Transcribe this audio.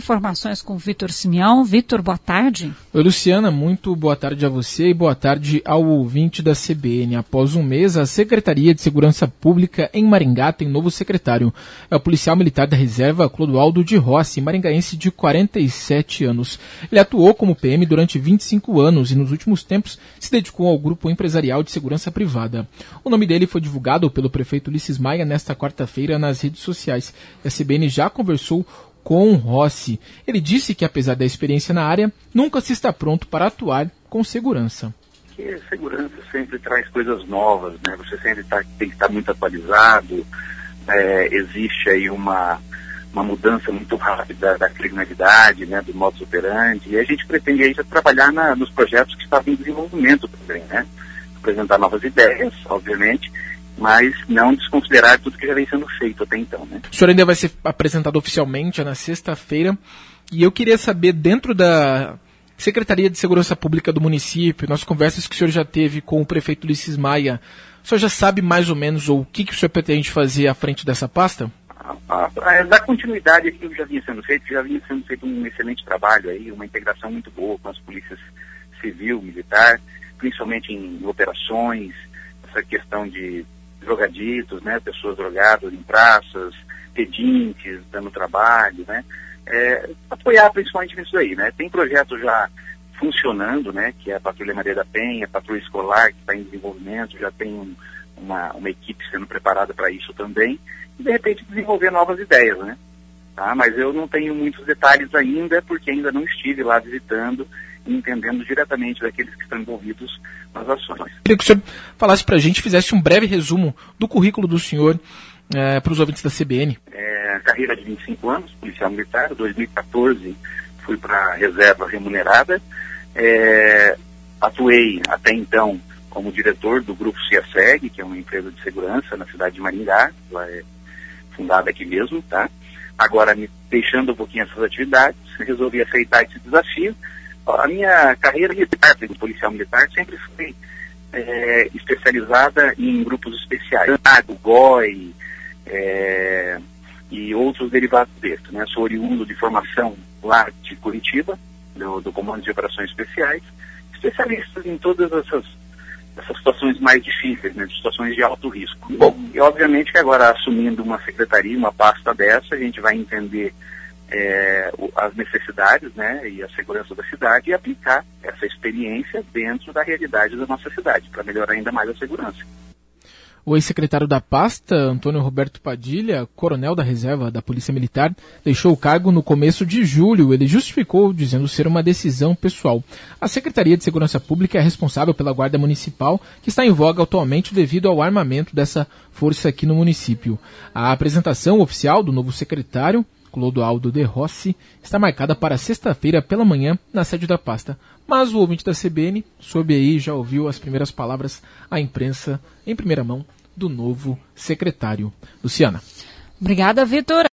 informações com o Vitor Simeão. Vitor, boa tarde. Oi, Luciana, muito boa tarde a você e boa tarde ao ouvinte da CBN. Após um mês, a Secretaria de Segurança Pública em Maringá tem novo secretário. É o policial militar da reserva Clodoaldo de Rossi, maringaense de 47 anos. Ele atuou como PM durante 25 anos e nos últimos tempos se dedicou ao grupo empresarial de segurança privada. O nome dele foi divulgado pelo prefeito Ulisses Maia nesta quarta-feira nas redes sociais. A CBN já conversou com Rossi. Ele disse que, apesar da experiência na área, nunca se está pronto para atuar com segurança. Porque segurança sempre traz coisas novas, né? Você sempre tem que estar muito atualizado. Existe aí uma mudança muito rápida da criminalidade, né? Do modus operandi. E a gente pretende aí trabalhar nos projetos que estavam em desenvolvimento também, né? Apresentar novas ideias, obviamente, mas não desconsiderar tudo que já vem sendo feito até então, né? O senhor ainda vai ser apresentado oficialmente na sexta-feira, e eu queria saber, dentro da Secretaria de Segurança Pública do município, nas conversas que o senhor já teve com o prefeito Ulisses Maia, o senhor já sabe mais ou menos o que o senhor pretende fazer à frente dessa pasta? Dar continuidade àquilo que já vinha sendo feito um excelente trabalho aí, uma integração muito boa com as polícias civil, militar, principalmente em operações, essa questão de drogaditos, né, pessoas drogadas em praças, pedintes, dando trabalho, né, apoiar principalmente nisso aí, né. Tem projetos já funcionando, né, que é a Patrulha Maria da Penha, a Patrulha Escolar, que está em desenvolvimento, já tem uma equipe sendo preparada para isso também, e de repente desenvolver novas ideias, né, tá, mas eu não tenho muitos detalhes ainda, porque ainda não estive lá visitando e entendendo diretamente daqueles que estão envolvidos nas ações. Queria que o senhor falasse para a gente, fizesse um breve resumo do currículo do senhor para os ouvintes da CBN. Carreira de 25 anos, policial militar, 2014 fui para a reserva remunerada, atuei até então como diretor do Grupo CIASEG, que é uma empresa de segurança na cidade de Maringá, ela é fundada aqui mesmo, tá? Agora, me deixando um pouquinho essas atividades, resolvi aceitar esse desafio. A minha carreira militar, do policial militar, sempre foi especializada em grupos especiais, o GOI e outros derivados desses, né? Sou oriundo de formação lá de Curitiba, do Comando de Operações Especiais, especialistas em todas essas situações mais difíceis, né? Situações de alto risco. Bom, e obviamente que agora, assumindo uma secretaria, uma pasta dessa, a gente vai entender as necessidades, né, e a segurança da cidade e aplicar essa experiência dentro da realidade da nossa cidade, para melhorar ainda mais a segurança. O ex-secretário da pasta, Antônio Roberto Padilha, coronel da reserva da Polícia Militar, deixou o cargo no começo de julho. Ele justificou, dizendo ser uma decisão pessoal. A Secretaria de Segurança Pública é responsável pela Guarda Municipal, que está em voga atualmente devido ao armamento dessa força aqui no município. A apresentação oficial do novo secretário, Clodoaldo de Rossi, está marcada para sexta-feira pela manhã na sede da pasta. Mas o ouvinte da CBN soube aí, já ouviu as primeiras palavras à imprensa em primeira mão do novo secretário. Luciana. Obrigada, Vitor.